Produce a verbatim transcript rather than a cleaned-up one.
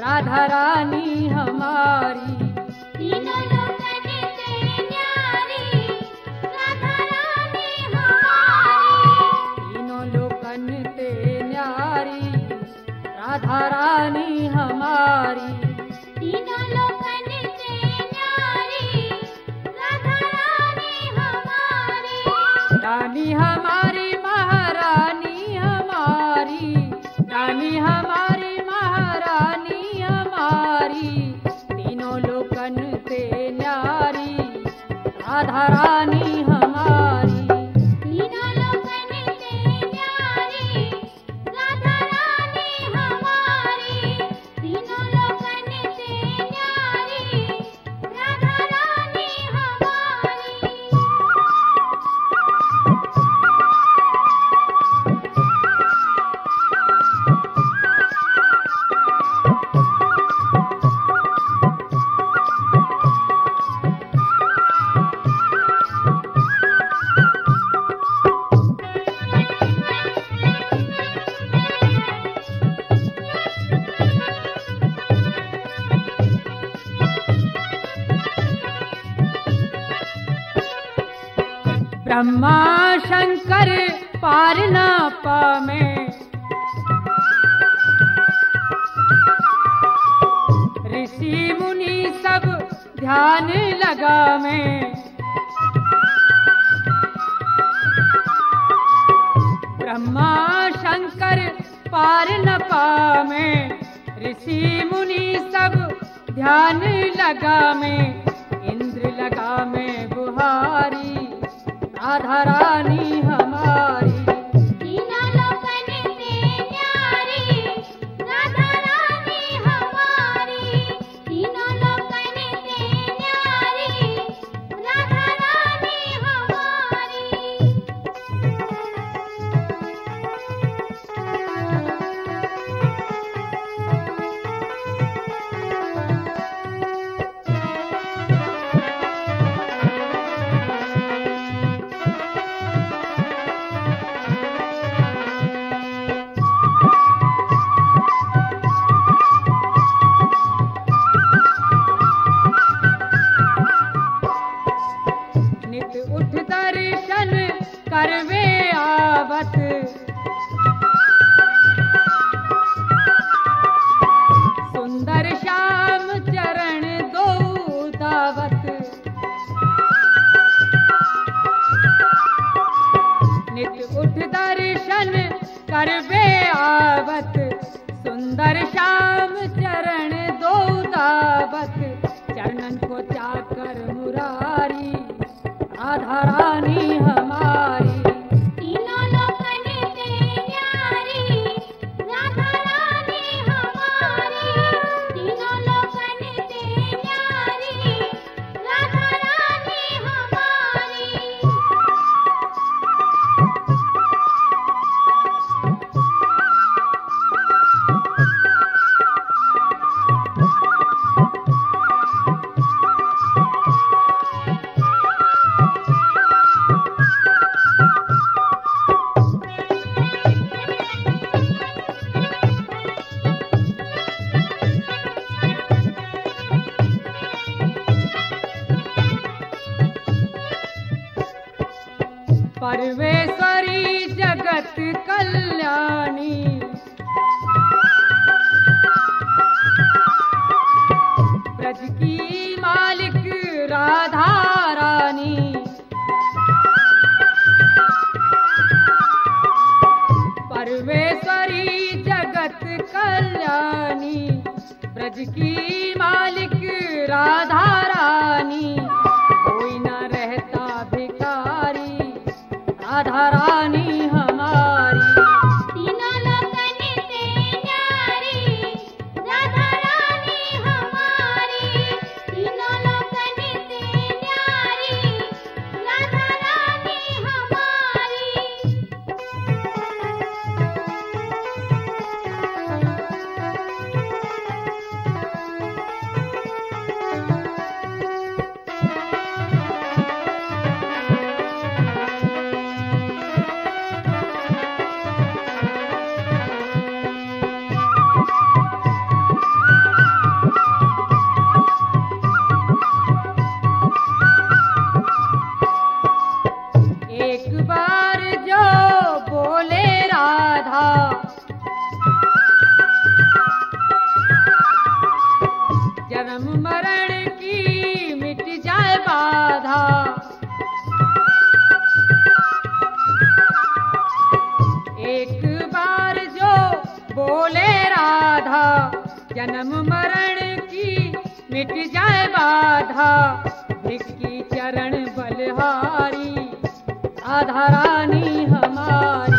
राधा रानी हमारी। तीनों लोकन से न्यारी राधा रानी हमारी। तीनों लोकन से न्यारी राधा रानी हमारी। तीनों लोकन से न्यारी राधा रानी हमारी। रानी हमारी महारानी हमारी। रानी हमारी महारानी हमारी। तीनों लोकन से न्यारी राधा रानी हमारी। तीनों लोकन से न्यारी राधा रानी हमारी। तीनों लोकन से न्यारी राधा रानी हमारी। ब्रह्मा शंकर पार न पावे। ऋषि मुनि सब ध्यान लगावे। ब्रह्मा शंकर पार न पावे। ऋषि मुनि सब ध्यान लगावे। इंद्र लगावे बुहारी राधा रानी हमारी। तीनों लोकन से न्यारी राधा रानी हमारी। तीनों लोकन से न्यारी राधा रानी हमारी। नित उठ दर्शन करवे आवत। सुंदर श्याम चरण दो दावत। नित उठ दर्शन करवे आवत। सुंदर श्याम चरण दो दावत। चरणन को चाकर मुरारी राधा रानी हमारी। तीनों लोकन से न्यारी राधा रानी हमारी। तीनों लोकन से न्यारी राधा रानी हमारी। परमेश्वरी जगत कल्याणी। ब्रज की मालिक राधा रानी। परमेश्वरी जगत कल्याणी। ब्रज की मालिक राधा रानी। कोई न रहता भिखारी राधा रानी हमारी। तीनों लोकन से न्यारी राधा रानी हमारी। तीनों लोकन से न्यारी राधा रानी हमारी। जन्म मरण की मिट जाए बाधा। एक बार जो बोले राधा, जन्म मरण की मिट जाए बाधा। भिक्की चरण बलहारी, राधा रानी हमारी।